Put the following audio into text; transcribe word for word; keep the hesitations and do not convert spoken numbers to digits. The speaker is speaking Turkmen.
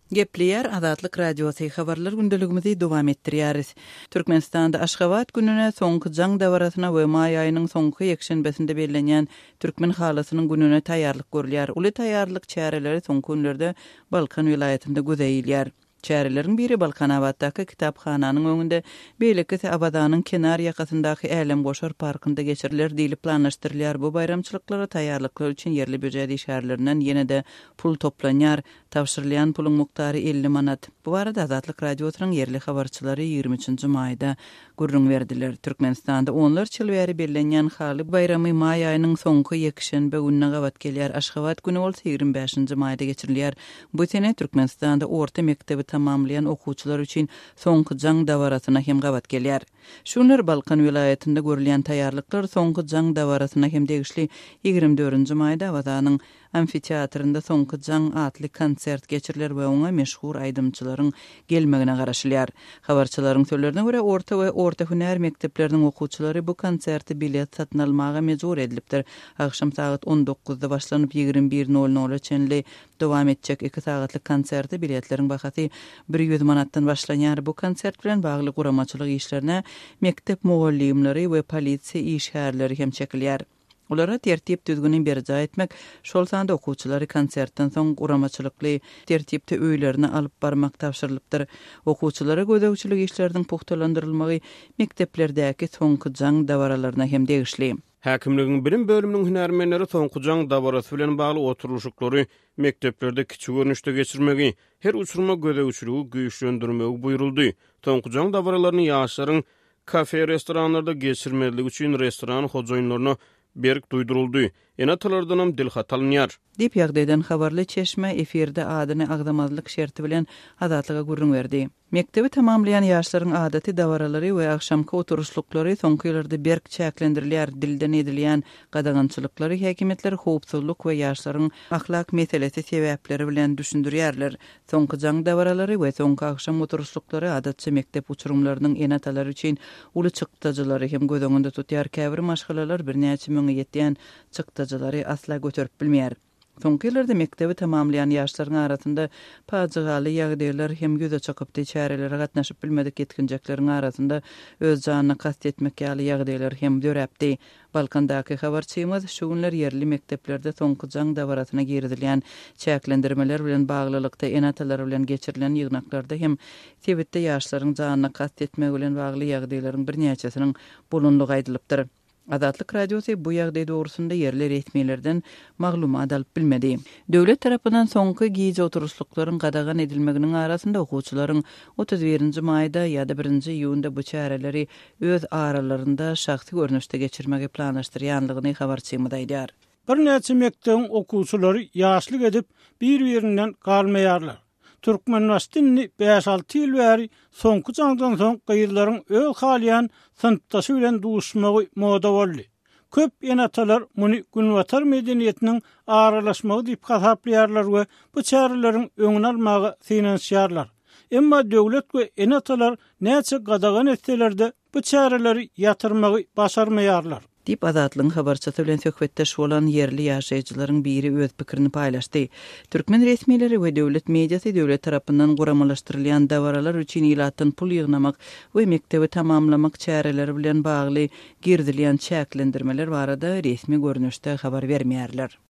Gepleyer Azatlyk Radiosu habarlar gündeligimizi dowam etdirýäris. Türkmenistanda Aşgabat gününe soňky jaň dawarasyna we may aýynyň soňky ýekşenbesinde bellenýän Türkmen halasynyň gününe taýýarlyk görülýär. Uly taýýarlyk çäreleri soňky günlerde Balkan vilayetinde gözeýilýär. Çärelerin biri Balkanabatdaky kitapxananyň öňünde beýleki Abadanyň kenar ýakasyndaky Älen Goşar parkynda geçiriler diýilip planlaşdyrylýar. Bu bayramçylyklara taýýarlyklar üçin yerli böjedi şäherlerinden ýene-de pul toplanýar. Tawşyrylýan puluň muktary elli manat. Bu barada Azatlyk Radiosynyň yerli habarçylary ýygrimi üçinji maýda gurrun berdiler. Türkmenistanda onlarça ýyl bäri bellenýän haly bayramy may aýynyň soňky ýekşenbe gününe gawat gelýär. Aşgabat günü bolsa ýygrimi beşinji maýda geçirilýär. Bu sene Türkmenistanda orta mektebi tamamlayan okuwçylar üçin soňky jaň dawarasyna hem gawat gelýär. Şunlar Balkan vilayetinde görülýän taýýarlyklar soňky jaň dawarasyna hem degişli ýygrimi dördünji maýda Abadanyň amfiteatrynda soňky jaň atly konsert geçiriler we oňa meşhur aýdymçylaryň gelmegine garaşylýar. Habarçylaryň sözlerine görä orta we orta hünär mekdepleriniň okuwçylary bu konserti bilet satyn almaga mejbur edilipdir. Akşam saat on dokuzda başlanyp ýygrimi bir nol nol çenli dowam etjek iki saatlyk konserti biletleriň bahasy bir ýüz manatdan başlanýar. Bu konsert bilen bagly guramaçylyk işlerine mektep mugallimleri we polisiýa işgärleri hem çekilýär. Olara tertip düzgünün berja etmek, şol sanda okuwçylary konsertden soň guramaçylykly tertipde öýlerini alyp barmak tapşyrylypdyr. Okuwçylara gödäwçilik işleriniň puhtalandyrylmagy mekteplerdäki soňky jaň dawaralaryna hem degişli. Häkimligiň birim bölüminiň hünärmenleri soňky jaň dawarasy bilen bagly oturuşyklary mekteplerde kiçik görnüşde geçirmegi, her uçurma gödäwçiligi güýçlendirmegi buýruldy. Soňky jaň dawaralaryny ýaşlaryň kafe, restoranlarda geçirmeligi üçin restoran hojaýynlaryna berk duyduruldy. Enatalardanam dilhat alınýar. Dip ýagdaýdan habarly Çeşme efirde adyny agdamazlyk şerti bilen azatlyga gurrun berdi. Mektebi tamamlayan ýaşlaryň adaty dawaralary we akşamky oturuşlyklary soňky ýyllarda berk çäklendirilýär. Dilden edilýän gadagançylyklary häkimetler howpsuzlyk we ýaşlaryň ahlak meselesi sebäpleri bilen düşündirýärler. Soňky jaň dawaralary we soňky akşam oturuşlyklary adatçy mektep uçurumlarynyň enatalary üçin uly çykdyjylary hem göz öňünde tutýar. Käbir maşgalalar bir näçe müňe ýetýän çykdyjylary asla götürüp bilmeýär. Soňky ýyllarda mektebi tamamlayan ýaşlaryň arasynda paçygaly ýagdaýlar hem ýüze çykypdy çärelere gatnaşyp bilmedik ýetkinjekleriň arasynda öz janyny kast etmek ýaly ýagdaýlar hem döräpdi. Balkandaky habarçymyz şu günler yerli mekteplerde soňky jaň dawarasyna girdilýän çäklendirmeler bilen baglylykda enatalar bilen geçirilen ýygnaklarda hem sebitde ýaşlaryň janyny kast etmek bilen bagly ýagdaýlaryň bir näçesiniň bulundygy aýdylypdyr. Azatlyk Radiosu bu ýagdaý dogrusynda yerli resmilerden maglumat alyp bilmedi. Döwlet tarapyndan soňky giýje oturuşlyklaryň gadagan edilmeginiň arasynda okuwçylaryň otuz birinji maýda ýa-da birinji iýunda bu çäreleri öz aralarynda şahsy görnüşde geçirmegi planlaşdyrýanlygyny habarçymyz aýdýar. Bir näçe mektebiň okuwçylary ýaşlyk edip bir-birinden galmaýarlar. Türkmen üniversitesini beş altı ýyl bäri soňky jaňdan soň gyýylaryň öz halýan sınıfdaşy bilen duşmagy moda boldy. Köp enatalar muny günwatar medeniýetiniň aralaşmagy diýip hasaplaýarlar we bu çäreleriň öňüni almagy finansiýarlar. Emma döwlet we enatalar näçe gadagan etselerde bu çäreleri ýatyrmagy başarmaýarlar. Dip Azatlyň habarçysy bilen söhbetdeş bolan yerli ýaşaýjylaryň biri öz pikirini paýlaşdy. Türkmen resmileri we döwlet mediasy döwlet tarapyndan guramalaşdyrylýan dawaralar üçin ýylatdan pul ýygnamak we mektebi tamamlamak çäreleri bilen bagly girdilýän çäklendirmeler barada resmi görnüşde habar bermeýärler.